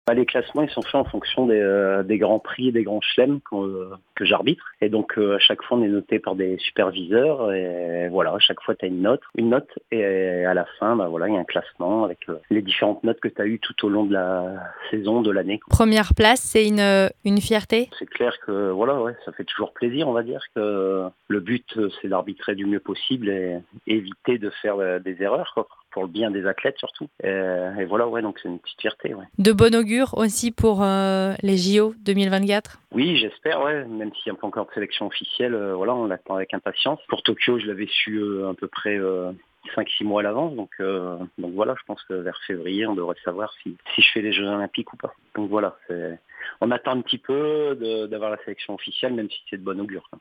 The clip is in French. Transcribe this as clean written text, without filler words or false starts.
Les classements, ils sont faits en fonction des grands prix et des grands chelems que j'arbitre. Et donc, à chaque fois, on est noté par des superviseurs. Et voilà, à chaque fois, tu as une note. Et à la fin, il y a un classement avec les différentes notes que tu as eues tout au long de la saison, de l'année. Première place, c'est une fierté? C'est clair que, ça fait toujours plaisir, on va dire, que le but, c'est d'arbitrer du mieux possible et éviter de faire des erreurs, quoi, pour le bien des athlètes surtout. Et voilà, donc c'est une petite fierté. Ouais. De bon augure aussi pour les JO 2024? Oui, j'espère, même s'il n'y a pas encore de sélection officielle, on l'attend avec impatience. Pour Tokyo, je l'avais su à peu près 5-6 mois à l'avance, donc voilà, je pense que vers février, on devrait savoir si je fais les Jeux Olympiques ou pas. Donc voilà, on attend un petit peu d'avoir la sélection officielle, même si c'est de bon augure.